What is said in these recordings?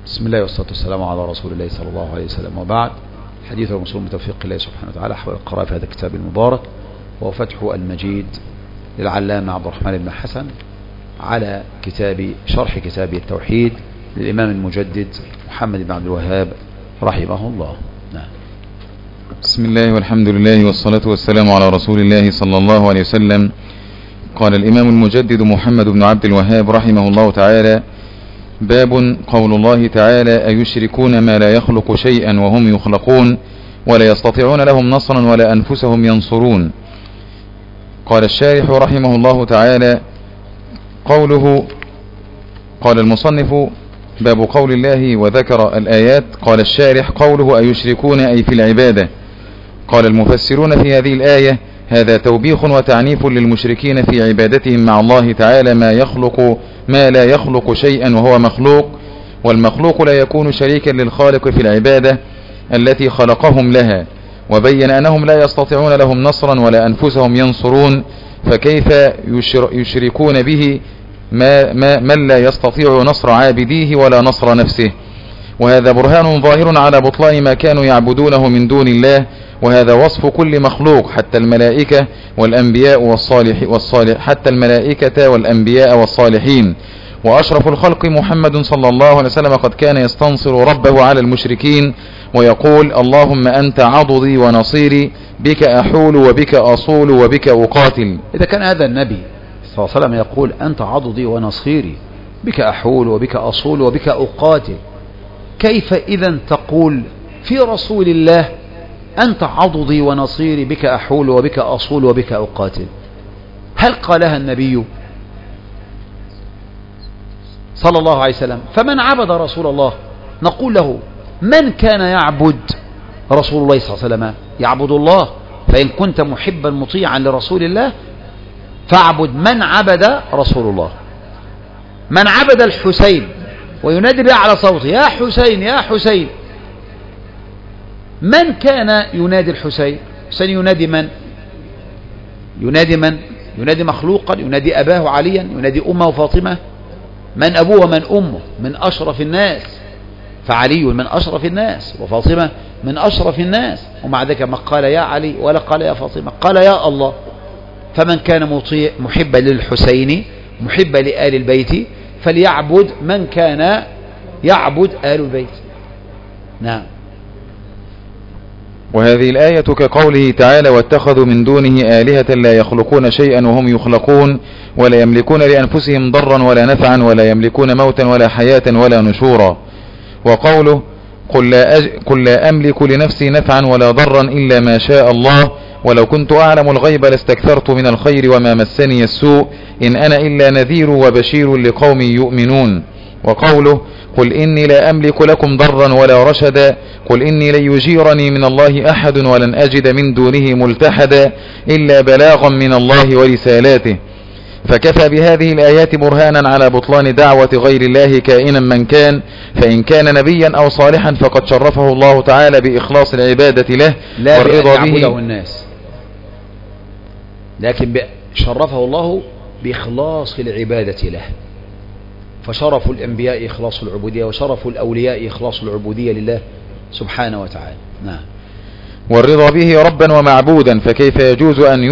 بسم الله والصلاة والسلام على رسول الله صلى الله عليه وسلم، وبعد. حديث المسلم بتوفيق الله سبحانه وتعالى حول القراءة في هذا الكتاب المبارك، وهو فتح المجيد للعلامة عبد الرحمن بن حسن على شرح كتاب التوحيد للإمام المجدد محمد بن عبد الوهاب رحمه الله. نعم. بسم الله والحمد لله والصلاة والسلام على رسول الله صلى الله عليه وسلم. قال الإمام المجدد محمد بن عبد الوهاب رحمه الله تعالى: باب قول الله تعالى: أيشركون ما لا يخلق شيئا وهم يخلقون ولا يستطيعون لهم نصرا ولا أنفسهم ينصرون. قال الشارح رحمه الله تعالى: قوله، قال المصنف: باب قول الله، وذكر الآيات. قال الشارح: قوله أيشركون أي في العبادة. قال المفسرون في هذه الآية: هذا توبيخ وتعنيف للمشركين في عبادتهم مع الله تعالى ما لا يخلق شيئا وهو مخلوق، والمخلوق لا يكون شريكا للخالق في العبادة التي خلقهم لها، وبين أنهم لا يستطيعون لهم نصرا ولا أنفسهم ينصرون، فكيف يشركون به من لا يستطيع نصر عابديه ولا نصر نفسه. وهذا برهان ظاهر على بطلان ما كانوا يعبدونه من دون الله، وهذا وصف كل مخلوق حتى الملائكة والأنبياء والصالحين. وأشرف الخلق محمد صلى الله عليه وسلم قد كان يستنصر ربه على المشركين ويقول: اللهم أنت عضدي ونصيري، بك أحول وبك أصول وبك أقاتل. إذا كان هذا النبي صلى الله عليه وسلم يقول أنت عضدي ونصيري، بك أحول وبك أصول وبك أقاتل، كيف إذا تقول في رسول الله أنت عضدي ونصيري، بك أحول وبك أصول وبك أقاتل؟ هل قالها النبي صلى الله عليه وسلم؟ فمن عبد رسول الله نقول له: من كان يعبد رسول الله صلى الله عليه وسلم يعبد الله. فإن كنت محبا مطيعا لرسول الله فاعبد من عبد رسول الله. من عبد الحسين وينادي بأعلى صوته: يا حسين يا حسين، من كان ينادي الحسين؟ حسين ينادي من؟ ينادي مخلوقا، ينادي أباه عليا، ينادي أمه فاطمة. من أبوه ومن أمه؟ من أشرف الناس، فعلي من أشرف الناس وفاطمة من أشرف الناس، ومع ذلك ما قال يا علي ولا قال يا فاطمة، قال يا الله. فمن كان محبا للحسين محبا لآل البيت فليعبد من كان يعبد آل البيت. نعم. وهذه الآية كقوله تعالى: واتخذوا من دونه آلهة لا يخلقون شيئا وهم يخلقون ولا يملكون لأنفسهم ضرا ولا نفعا ولا يملكون موتا ولا حياة ولا نشورا. وقوله: قل لا أملك لنفسي نفعا ولا ضرا إلا ما شاء الله ولو كنت أعلم الغيب لاستكثرت من الخير وما مسني السوء إن أنا إلا نذير وبشير لقوم يؤمنون. وقوله: قل إني لا أملك لكم ضرا ولا رشدا قل إني لن يجيرني من الله أحد ولن أجد من دونه ملتحدا إلا بلاغا من الله ورسالاته. فكفى بهذه الآيات برهانا على بطلان دعوة غير الله كائنا من كان، فإن كان نبيا أو صالحا فقد شرفه الله تعالى بإخلاص العبادة له والرضا به الناس، لكن شرفه الله بإخلاص العبادة له. فشرف الأنبياء إخلاص العبودية، وشرف الأولياء إخلاص العبودية لله سبحانه وتعالى. نعم. والرضا به ربا ومعبودا، فكيف يجوز أن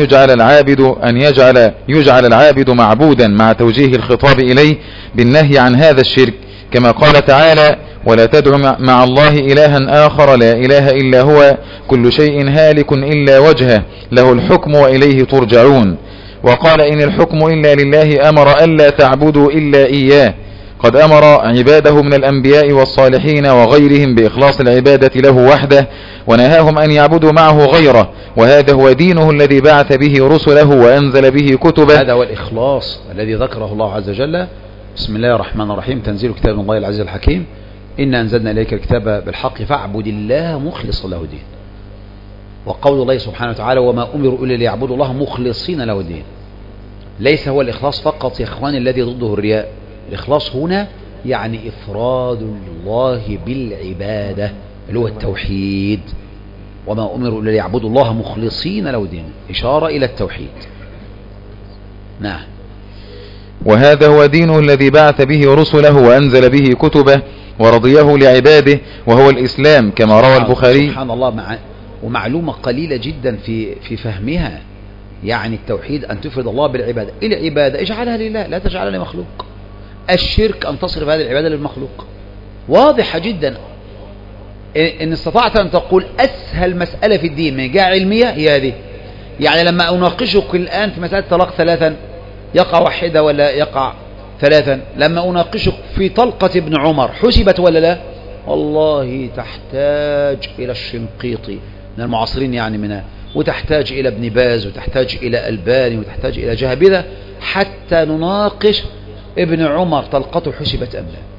يجعل العابد معبودا مع توجيه الخطاب إليه بالنهي عن هذا الشرك، كما قال تعالى: ولا تدع مع الله إلها آخر لا إله إلا هو كل شيء هالك إلا وجهه له الحكم وإليه ترجعون. وقال: إن الحكم إلا لله أمر ألا تعبدوا إلا إياه. قد أمر عباده من الأنبياء والصالحين وغيرهم بإخلاص العبادة له وحده، ونهاهم أن يعبدوا معه غيره، وهذا هو دينه الذي بعث به رسله وأنزل به كتبه. هذا هو الإخلاص الذي ذكره الله عز وجل. بسم الله الرحمن الرحيم. تنزيل كتاب من الله العزيز الحكيم. إنا أنزلنا إليك الكتاب بالحق فاعبد الله مخلصا له الدين. وقول الله سبحانه وتعالى: وما أمروا إلا ليعبدوا الله مخلصين له الدين. ليس هو الإخلاص فقط يا إخوان الذي ضده الرياء. الإخلاص هنا يعني إفراد الله بالعبادة اللي هو التوحيد. وما أمروا إلا ليعبدوا الله مخلصين له الدين، إشارة إلى التوحيد. نعم. وهذا هو دينه الذي بعث به رسله وأنزل به كتبه، ورضيه لعباده وهو الإسلام كما روى البخاري. سبحان الله. ومعلومة قليلة جدا في فهمها. يعني التوحيد أن تفرد الله بالعبادة. العبادة اجعلها لله لا تجعلها لمخلوق. الشرك أن تصرف هذه العبادة للمخلوق. واضحة جدا. إن استطعت أن تقول أسهل مسألة في الدين من جهة علمية هي هذه. يعني لما أناقشك الآن في مسألة طلاق ثلاثا يقع واحدة ولا يقع ثلاثا، لما أناقشك في طلقة ابن عمر حسبت ولا لا، والله تحتاج إلى الشنقيطي من المعاصرين يعني وتحتاج إلى ابن باز وتحتاج إلى ألباني وتحتاج إلى جهبذة حتى نناقش ابن عمر طلقته حسبت أم لا.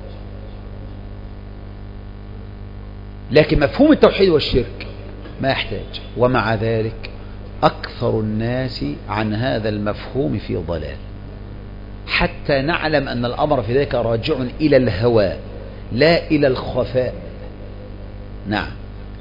لكن مفهوم التوحيد والشرك ما يحتاج. ومع ذلك أكثر الناس عن هذا المفهوم في ضلال، حتى نعلم أن الأمر في ذلك راجع إلى الهوى لا إلى الخفاء. نعم.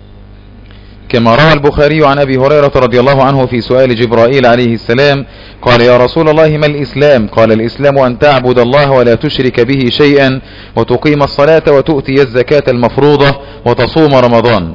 كما روى البخاري عن أبي هريرة رضي الله عنه في سؤال جبرائيل عليه السلام قال: يا رسول الله ما الإسلام؟ قال: الإسلام أن تعبد الله ولا تشرك به شيئا وتقيم الصلاة وتؤتي الزكاة المفروضة وتصوم رمضان.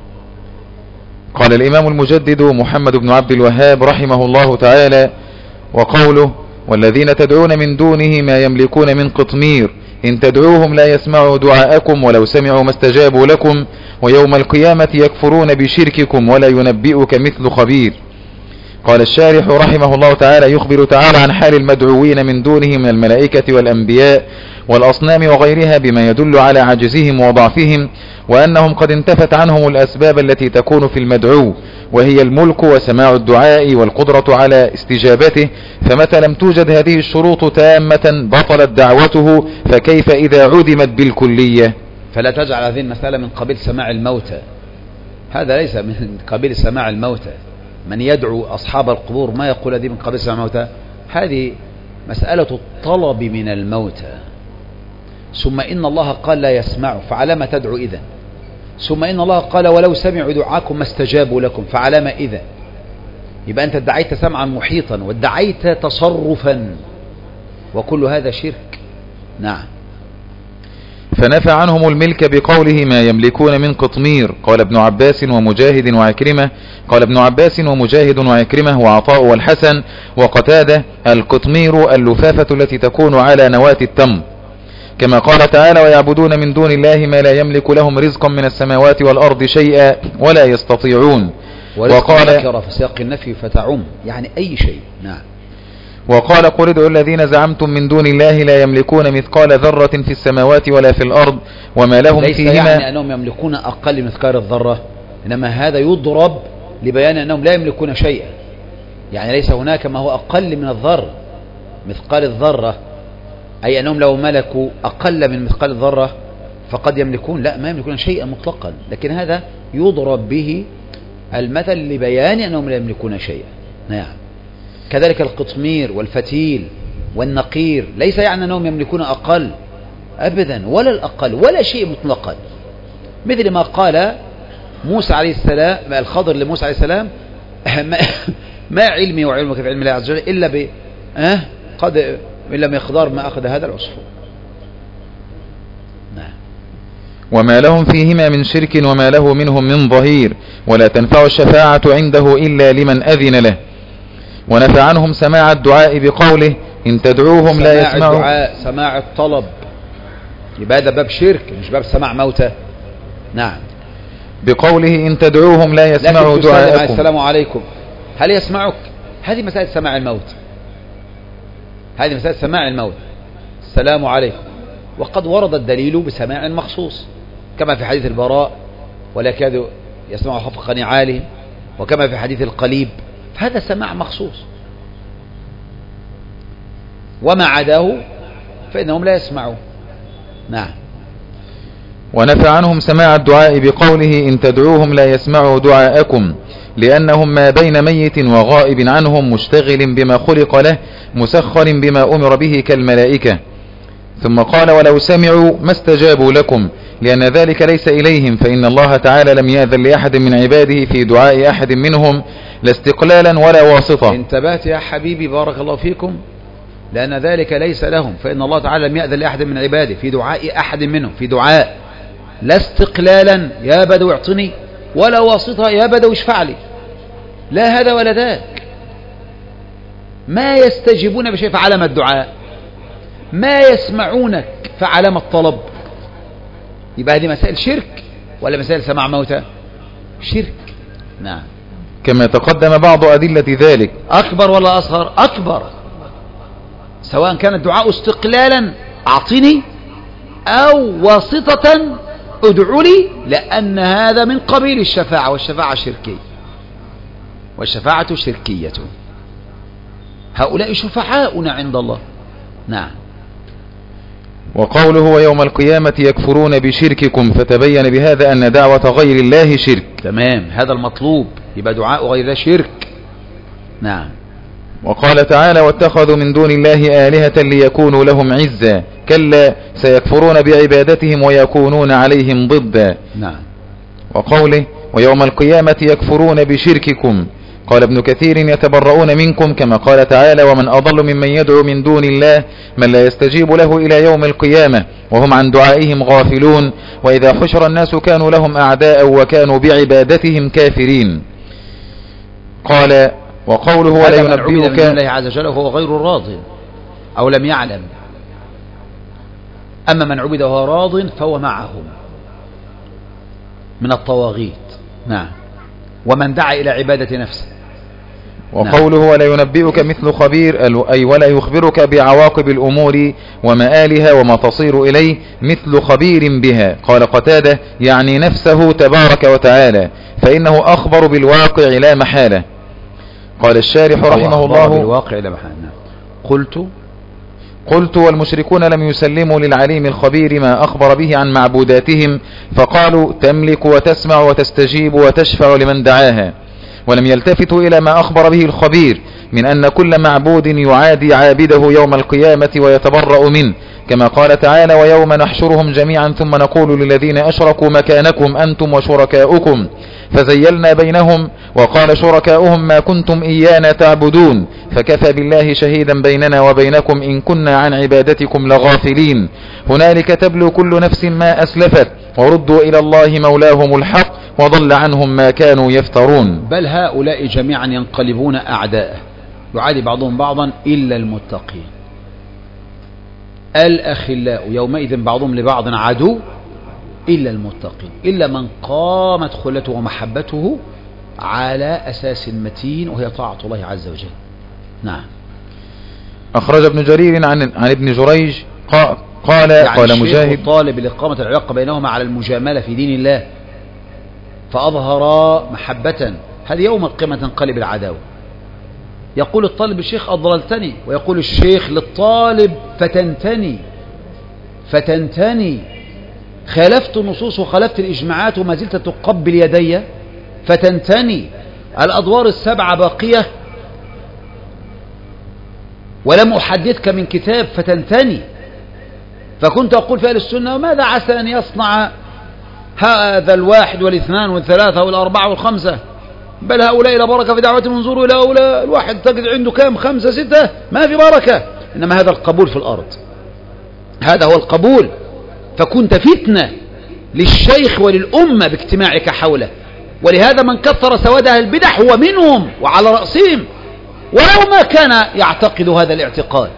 قال الإمام المجدد محمد بن عبد الوهاب رحمه الله تعالى: وقوله: والذين تدعون من دونه ما يملكون من قطمير إن تدعوهم لا يسمعوا دعاءكم ولو سمعوا ما استجابوا لكم ويوم القيامة يكفرون بشرككم ولا ينبئك مثل خبير. قال الشارح رحمه الله تعالى: يخبر تعالى عن حال المدعوين من دونه من الملائكة والأنبياء والأصنام وغيرها بما يدل على عجزهم وضعفهم وأنهم قد انتفت عنهم الأسباب التي تكون في المدعو وهي الملك وسماع الدعاء والقدرة على استجابته، فمتى لم توجد هذه الشروط تامة بطلت دعوته، فكيف إذا عدمت بالكلية؟ فلا تجعل هذه المسألة من قبيل سماع الموتى. هذا ليس من قبيل سماع الموتى. من يدعو أصحاب القبور ما يقول هذه من قبيل سماع الموتى. هذه مسألة الطلب من الموتى. ثم إن الله قال لا يسمع، فعلى ما تدعو إذن؟ ثم إن الله قال ولو سمعوا دعاكم ما استجابوا لكم، فعلى ما إذن؟ يبقى أنت ادعيت سمعا محيطا وادعيت تصرفا، وكل هذا شرك. نعم. فنفى عنهم الملك بقوله ما يملكون من قطمير. قال ابن عباس ومجاهد وعكرمة. قال ابن عباس ومجاهد وعكرمة وعطاء والحسن وقتادة: القطمير اللفافة التي تكون على نواة التمر، كما قال تعالى: ويعبدون من دون الله ما لا يملك لهم رزقا من السماوات والأرض شيئا ولا يستطيعون. وقال في سياق النفي فتعم يعني أي شيء. نعم. وقال: قل ادعوا الذين زعمتم من دون الله لا يملكون مثقال ذرة في السماوات ولا في الأرض وما لهم ليس فيهما. يعني أنهم يملكون أقل مثقال الذرة، إنما هذا يضرب لبيان أنهم لا يملكون شيئا. يعني ليس هناك ما هو أقل من الذرة مثقال الذرة، أي أنهم لو ملكوا أقل من مثقال الذرة فقد يملكون، لا ما يملكون شيئا مطلقا، لكن هذا يضرب به المثل لبيان أنهم لا يملكون شيئا. نعم. كذلك القطمير والفتيل والنقير ليس يعني أنهم يملكون أقل أبدا، ولا الأقل ولا شيء مطلقا، مثل ما قال موسى عليه السلام الخضر لموسى عليه السلام: ما علمي وعلمك في علم الله عز وجل إلا قد إلا مقدار ما أخذ هذا العصفور. نعم. وما لهم فيهما من شرك وما له منهم من ظهير ولا تنفع الشفاعة عنده إلا لمن أذن له. ونفى عنهم سماع الدعاء بقوله: إن تدعوهم لا يسمعوا. الدعاء سماع الطلب، يبقى هذا باب شرك مش باب سماع موتى. نعم. بقوله: إن تدعوهم لا يسمعوا دعاءكم. السلام عليكم، هل يسمعك؟ هذه مسألة سماع الموت، هذه مسألة سماع الموت. السلام عليكم، وقد ورد الدليل بسماع مخصوص كما في حديث البراء: ولا يكاد يسمع خفق نعالهم، وكما في حديث القليب، فهذا سماع مخصوص. وما عداه فإنهم لا يسمعون. نعم. ونفى عنهم سماع الدعاء بقوله: إن تدعوهم لا يسمعوا دعاءكم، لأنهم ما بين ميت وغائب عنهم مشتغل بما خلق له مسخر بما أمر به كالملائكة. ثم قال: ولو سمعوا ما استجابوا لكم، لأن ذلك ليس إليهم، فإن الله تعالى لم يأذن لأحد من عباده في دعاء أحد منهم لا استقلالا ولا واسطة. انتبهت يا حبيبي بارك الله فيكم، لأن ذلك ليس لهم، فإن الله تعالى لم يأذن لأحد من عباده في دعاء أحد منهم، في دعاء لا استقلالا يا بدو اعطني، ولا واسطة يا بدو اشفع لي، لا هذا ولا ذاك. ما يستجيبون بشيء فعلم الدعاء، ما يسمعونك فعلم الطلب. يبقى هذه مسائل شرك ولا مسائل سماع موتى؟ شرك. نعم. كما تقدم بعض أدلة ذلك. أكبر ولا أصغر؟ أكبر، سواء كان الدعاء استقلالا أعطني أو واسطة ادعو لي، لأن هذا من قبيل الشفاعة، والشفاعة شركية، والشفاعة شركية. هؤلاء شفعاؤنا عند الله. نعم. وقوله ويوم القيامة يكفرون بشرككم، فتبين بهذا أن دعوة غير الله شرك. تمام، هذا المطلوب، يبقى دعاء غير الله شرك. نعم. وقال تعالى واتخذوا من دون الله آلهة ليكونوا لهم عزا، كلا سيكفرون بعبادتهم ويكونون عليهم ضدا. نعم. وقوله ويوم القيامة يكفرون بشرككم، قال ابن كثير يتبرؤون منكم، كما قال تعالى ومن أضل ممن يدعو من دون الله من لا يستجيب له إلى يوم القيامة وهم عن دعائهم غافلون، وإذا حشر الناس كانوا لهم أعداء وكانوا بعبادتهم كافرين. قال وقوله ولا ينبئك، من الله عز وجل وهو غير راض أو لم يعلم، أما من عبد وهو راض فهو معهم من الطواغيت. نعم. ومن دعا إلى عبادة نفسه. وقوله ولا ينبئك مثل خبير، أي ولا يخبرك بعواقب الأمور ومآلها وما تصير إليه مثل خبير بها. قال قتادة يعني نفسه تبارك وتعالى، فإنه أخبر بالواقع لا محالة. قال الشارح رحمه الله بالواقع لا محالة. قلت والمشركون لم يسلموا للعليم الخبير ما أخبر به عن معبوداتهم، فقالوا تملك وتسمع وتستجيب وتشفع لمن دعاها، ولم يلتفتوا إلى ما أخبر به الخبير من أن كل معبود يعادي عابده يوم القيامة ويتبرأ منه، كما قال تعالى ويوم نحشرهم جميعا ثم نقول للذين أشركوا مكانكم أنتم وشركاؤكم فزيلنا بينهم وقال شركاؤهم ما كنتم إيانا تعبدون فكفى بالله شهيدا بيننا وبينكم إن كنا عن عبادتكم لغافلين. هنالك تبلو كل نفس ما أسلفت وردوا إلى الله مولاهم الحق وضل عنهم ما كانوا يفترون. بل هؤلاء جميعا ينقلبون أعداءه، يعادي بعضهم بعضا إلا المتقين. الأخلاء يومئذ بعضهم لبعض عدو إلا المتقين، إلا من قامت خلته ومحبته على أساس متين وهي طاعة الله عز وجل. نعم. أخرج ابن جرير عن ابن جريج قال يعني قال مجاهد طالب لإقامة العلاقة بينهما على المجاملة في دين الله فأظهر محبة، هذه يوم القيامة تنقلب العداوة. يقول الطالب الشيخ أضللتني، ويقول الشيخ للطالب فتنتني خالفت النصوص وخالفت الإجماعات وما زلت تقبل يدي فتنتني. الأدوار السبعة باقية ولم أحدثك من كتاب فتنتني. فكنت أقول في أهل السنة وماذا عسى أن يصنع هذا الواحد والاثنان والثلاثة والأربعة والخمسة، بل هؤلاء لا بركة في دعوتهم، انظروا إلى هؤلاء الواحد تجد عنده كام 5 6 ما في بركة، إنما هذا القبول في الأرض، هذا هو القبول. فكنت فتنة للشيخ وللأمة باجتماعك حوله، ولهذا من كثر سواد أهل البدع هو منهم وعلى رأسهم ولو ما كان يعتقد هذا الاعتقاد،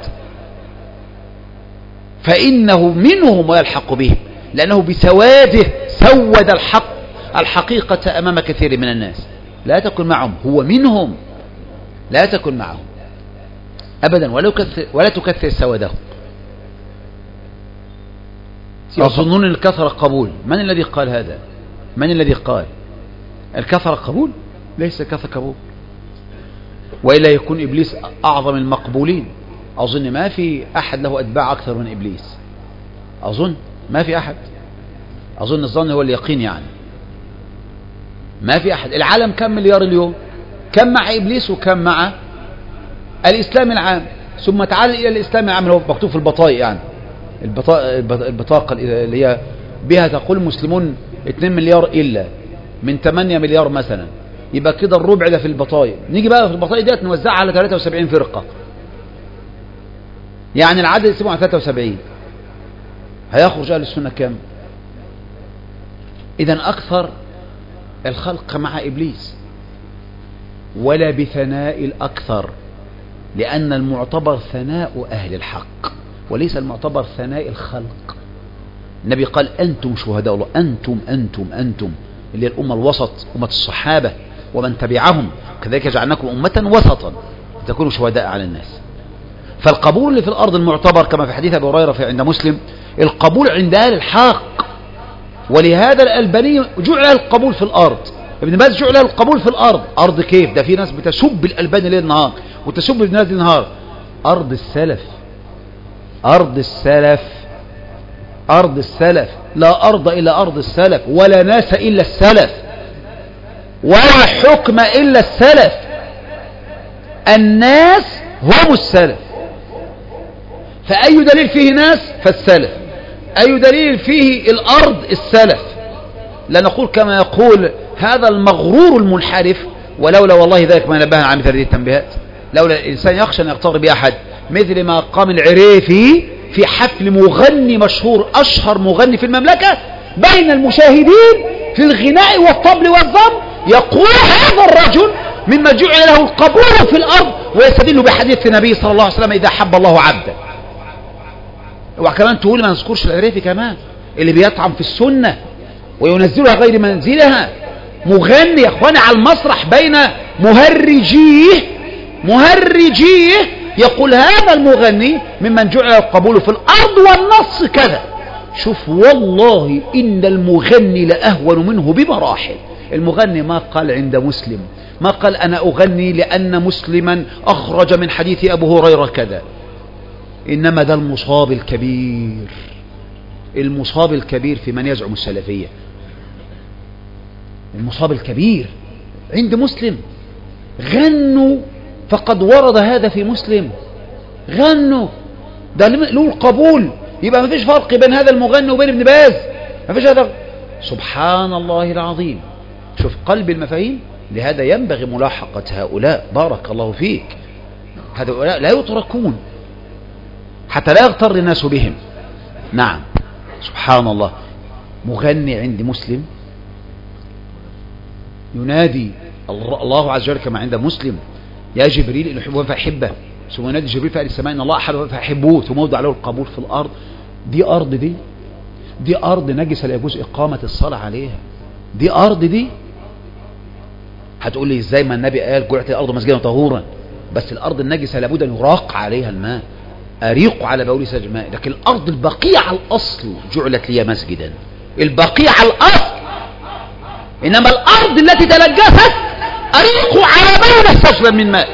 فإنه منهم ويلحق بهم، لأنه بسواده سود الحقيقة أمام كثير من الناس. لا تكن معهم، هو منهم، لا تكن معهم أبدا ولا تكثر سوادهم. يظنون الكثرة قبول. من الذي قال هذا؟ من الذي قال الكثرة قبول؟ ليس كثرة قبول، وإلا يكون إبليس أعظم المقبولين. أظن ما في أحد له أتباع أكثر من إبليس، أظن ما في أحد، أظن الظن هو اليقين، يعني ما في أحد. العالم كم مليار اليوم؟ كم مع إبليس وكم مع الإسلام العام؟ ثم تعال إلى الإسلام العام اللي هو مكتوب في البطايق، يعني البطاقة اللي هي بها تقول مسلمون 2 مليار إلا من 8 مليار مثلا، يبقى كده الربع ده في البطايق. نيجي بقى في البطايق ديت نوزعها على 73 فرقة، يعني العدد يسموه على 73. هيخرج أهل السنة كم؟ إذن أكثر الخلق مع إبليس، ولا بثناء الأكثر، لأن المعتبر ثناء أهل الحق وليس المعتبر ثناء الخلق. النبي قال أنتم شهداء الله، أنتم اللي الأمة الوسط، أمة الصحابة ومن تبعهم، كذلك جعلناكم أمة وسطا تكونوا شهداء على الناس. فالقبول اللي في الأرض المعتبر كما في حديث أبي هريرة في عند مسلم، القبول عند أهل الحق. ولهذا الألباني جعل القبول في الأرض، ابن باز جعل القبول في الأرض. أرض كيف؟ ده في ناس بتسب الألباني ليل نهار وتسب ابن باز ليل نهار. أرض السلف، أرض السلف، أرض السلف، لا أرض إلا أرض السلف، ولا ناس إلا السلف، ولا حكم إلا السلف. الناس هم السلف، فأي دليل فيه ناس فالسلف، أي دليل فيه الأرض السلف. لا نقول كما يقول هذا المغرور المنحرف، ولولا والله ذلك ما نبهنا عن مثل هذه التنبيهات، لولا الإنسان يخشى أن يغتر بأحد، مثل ما قام العريفي في حفل مغني مشهور، أشهر مغني في المملكة، بين المشاهدين في الغناء والطبل والضم، يقول هذا الرجل مما جعل له القبول في الأرض، ويستدل بحديث النبي صلى الله عليه وسلم إذا حب الله عبدا. وكمان تقول ما نذكرش العريفي كمان اللي بيطعم في السنة وينزلها غير منزلها، مغني يا اخواني على المسرح بين مهرجيه يقول هذا المغني ممن جعل القبول في الأرض والنص كذا. شوف والله إن المغني لأهون منه بمراحل. المغني ما قال عند مسلم، ما قال أنا أغني لأن مسلما أخرج من حديث أبو هريرة كذا، إنما ده المصاب الكبير، المصاب الكبير في من يزعم السلفية، المصاب الكبير عند مسلم. غنوا فقد ورد هذا في مسلم، غنوا ده له القبول، يبقى ما فيش فرق بين هذا المغني وبين ابن باز، ما فيش هذا. سبحان الله العظيم. شوف قلب المفاهيم. لهذا ينبغي ملاحقة هؤلاء، بارك الله فيك، هؤلاء لا يتركون حتى لا يغتر الناس بهم. نعم سبحان الله. مغني عند مسلم ينادي الله عز وجل كما عند مسلم يا جبريل إن أحبه فأحبه، ثم ينادي جبريل في أهل السماء إن الله أحبه فأحبوه، ثم يوضع له القبول في الأرض. دي أرض، دي أرض نجسة لا يجوز إقامة الصلاة عليها. دي أرض دي. هتقول لي إزاي ما النبي قال جعلت الأرض مسجدا طهورا، بس الأرض النجسة لابد أن يراق عليها الماء، أريق على بولي سجى الماء. لكن الأرض البقية الأصل جعلت لي مسجدا، البقية الأصل. إنما الأرض التي تنجست أريق على بولي سجلا من ماء،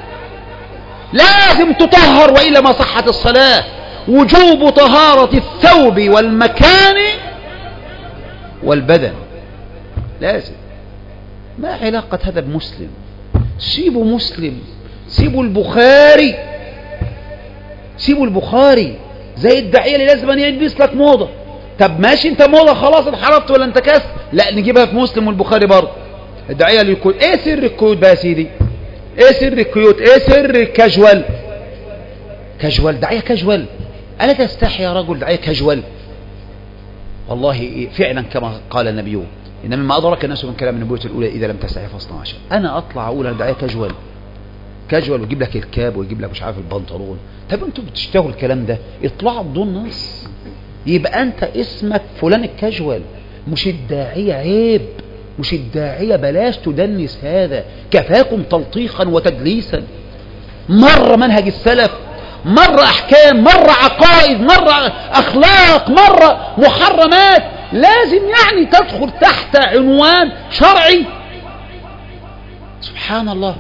لازم تطهر وإلا ما صحت الصلاة. وجوب طهارة الثوب والمكان والبدن لازم. ما علاقة هذا بمسلم؟ سيبوا مسلم، سيبوا البخاري، سيبوا البخاري. زي الداعية اللي لازم أن يلبس لك موضة. طب ماشي انت موضة خلاص انحرفت ولا انت كاس، لا نجيبها في مسلم والبخاري برضه. الداعية اللي يقول ايه سر الكيوت بقى يا سيدي، ايه سر الكيوت، ايه سر الكاجوال، كاجوال، داعية كاجوال. ألا تستحي يا رجل داعية كاجوال؟ والله فعلا كما قال النبي إن مما أدرك الناس من كلام النبوة الأولى إذا لم تستحي فاصنع شيئا. أنا أطلع أقول أنا داعية كاجوال، كاجوال ويجيب لك الكاب ويجيب لك مش عارف البنطلون. طب انتوا بتشتغلوا الكلام ده اطلعوا بدون نص، يبقى أنت اسمك فلان الكاجوال، مش الداعية. عيب، مش الداعية، بلاش تدنس هذا، كفاكم تلطيخا وتدليسا. مرة منهج السلف، مرة أحكام، مرة عقائد، مرة أخلاق، مرة محرمات. لازم يعني تدخل تحت عنوان شرعي. سبحان الله.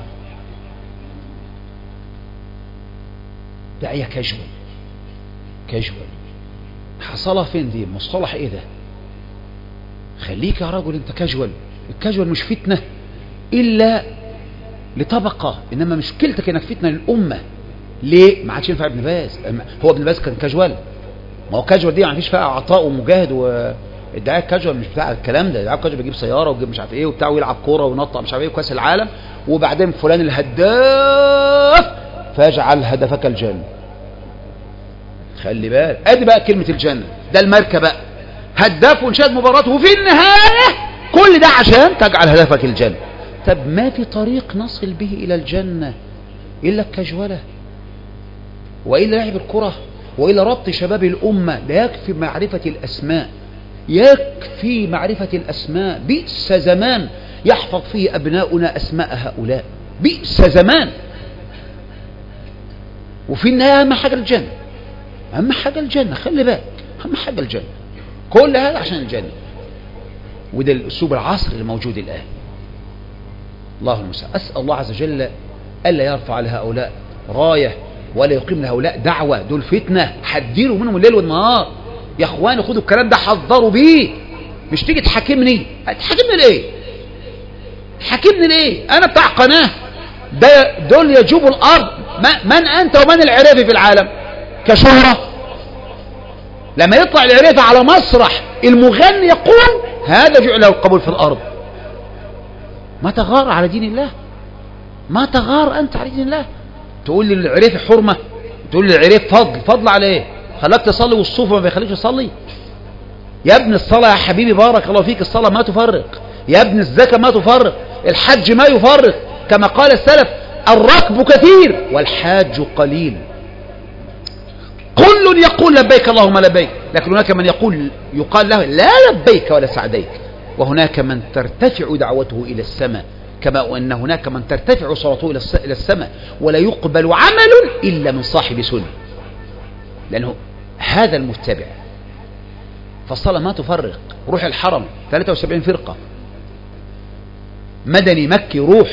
داعية كاجوال، كاجوال حصلها فين دي؟ مصطلح ايه ده؟ خليك يا رجل انت كاجوال. الكاجوال مش فتنة إلا لطبقة، إنما مشكلتك انك فتنة للأمة. ليه؟ ما عادش ينفع ابن باز. هو ابن باز كان كاجوال، ما هو كاجوال دي ما فيش فيها عطاء ومجاهد. والدعاء الكاجوال مش بتاع الكلام ده. الدعاء الكاجوال بيجيب سيارة ويجيب مش عارف ايه وبتاع ويلعب كورة وينطق مش عارف ايه وكاس العالم، وبعدين فلان الهداف فيجعل هدفك الجنة. خلي بالك، ادي بقى كلمة الجنة، ده الماركة بقى، هداف وانشاد مباراته، وفي النهاية كل ده عشان تجعل هدفك الجنة. طب ما في طريق نصل به إلى الجنة إلا الكجولة، وإلا لعب الكرة، وإلا ربط شباب الأمة. لا يكفي معرفة الأسماء، يكفي معرفة الأسماء. بئس زمان يحفظ فيه أبناؤنا أسماء هؤلاء، بئس زمان. وفي النهاية أهم حاجة الجنة، أهم حاجة الجنة، خلي بالك، أهم حاجة الجنة. كل هذا عشان الجنة، وده الأسلوب العصر الموجود الآن. الله المستعان. أسأل الله عز وجل ألا يرفع لهؤلاء راية ولا يقيم لهؤلاء دعوة. دول فتنة، حذروا منهم الليل والنهار يا اخواني. خدوا الكلام ده حذروا بيه، مش تيجي تحاكمني. تحاكمني ليه؟ تحاكمني ليه؟ انا بتاع قناة، دول يجوبوا الارض. من انت ومن العريفي في العالم كشهرة؟ لما يطلع العريفي على مسرح المغني يقول هذا جعل له القبول في الارض. ما تغار على دين الله، ما تغار انت على دين الله. تقول لي العريفي حرمة، تقول لي العريف فضل على ايه؟ خلاك تصلي والصوف ما بيخليكش تصلي؟ يا ابن الصلاة يا حبيبي بارك الله فيك، الصلاة ما تفرق يا ابن، الزكاة ما تفرق، الحج ما يفرق. كما قال السلف الركب كثير والحاج قليل. كل يقول لبيك اللهم لبيك، لكن هناك من يقال له لا لبيك ولا سعديك، وهناك من ترتفع دعوته إلى السماء، كما أن هناك من ترتفع صلاته إلى السماء ولا يقبل عمل إلا من صاحب سنة، لأنه هذا المتبع. فالصلاة ما تفرق. روح الحرم 73 فرقة، مدني مكي روح،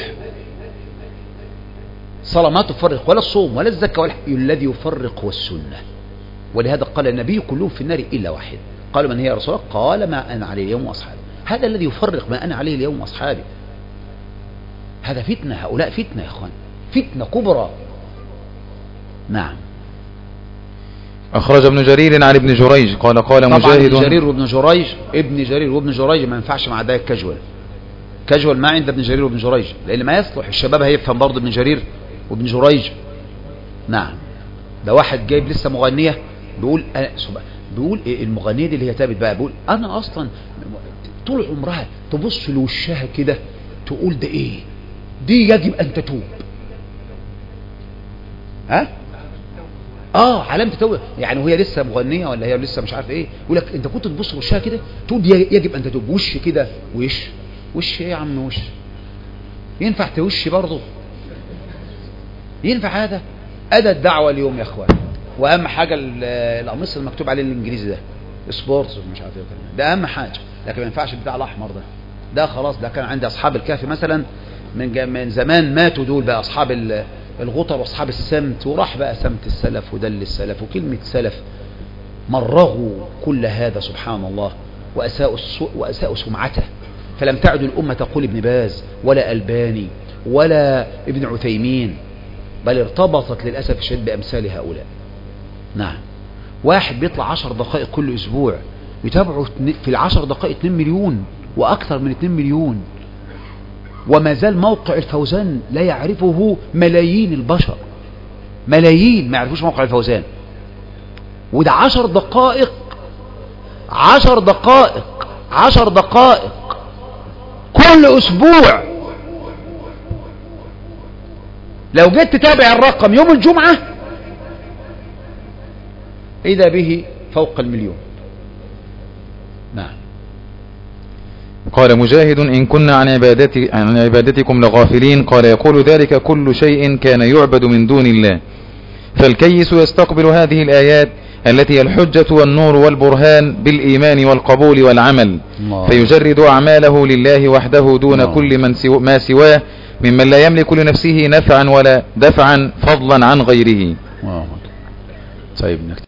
صلاة ما تفرق، ولا الصوم ولا الزكاة ولا الذي يفرق هو السنة. ولهذا قال النبي كلهم في النار إلا واحد. قالوا من هي يا رسول الله؟ قال ما أنا عليه اليوم وأصحابي. هذا الذي يفرق ما أنا عليه اليوم وأصحابي. هذا فتنة، هؤلاء فتنة يا أخوان، فتنة كبرى. نعم. أخرج ابن جرير عن ابن جريج قال مجاهد. ابن جرير وابن جريج ما ينفعش مع ده كجول ما عند ابن جرير وابن جريج، لأن ما يصلح. الشباب هيفهم برضه ابن جرير وابن جريج. نعم. ده واحد جايب لسه مغنية بيقول المغنية دي اللي هي تابت بقى، بيقول أنا أصلا طول عمرها تبص لوشها كده تقول ده إيه دي، يجب أن تتوب. علامة التوبة يعني. وهي لسه مغنية ولا هي لسه مش عارف ايه، يقول لك انت كنت تبص وشها كده تقول يجب ان تتوب. وش كده، وش ايه يا عم؟ وش ينفع توشي برضه؟ ينفع هذا؟ ادى الدعوة اليوم يا اخوان. واهم حاجة القميص المكتوب عليه الانجليزي ده سبورتس ومش عارف ايه، ده اهم حاجة. لكن ما ينفعش البتاع الاحمر ده خلاص. ده كان عند اصحاب الكهف مثلا من زمان، ماتوا دول بقى اصحاب الغطر واصحاب السمت، وراح بقى سمت السلف ودل السلف وكلمة سلف، مرغوا كل هذا سبحان الله، وأساءوا سمعته. فلم تعد الأمة تقول ابن باز ولا ألباني ولا ابن عثيمين، بل ارتبطت للأسف الشديد بأمثال هؤلاء. نعم. واحد بيطلع 10 دقائق كل أسبوع، يتابعوا في 10 دقائق 2 مليون وأكثر من 2 مليون، وما زال موقع الفوزان لا يعرفه ملايين البشر، ملايين ما يعرفوش موقع الفوزان. وده 10 دقائق 10 دقائق كل أسبوع. لو جيت تتابع الرقم يوم الجمعة إذا به فوق 1,000,000. نعم. قال مجاهد إن كنا عن عبادتكم لغافلين. قال يقول ذلك كل شيء كان يعبد من دون الله. فالكيس يستقبل هذه الآيات التي هي الحجة والنور والبرهان بالإيمان والقبول والعمل، فيجرد أعماله لله وحده دون كل ما سواه ممن لا يملك لنفسه نفعا ولا دفعا فضلا عن غيره. طيب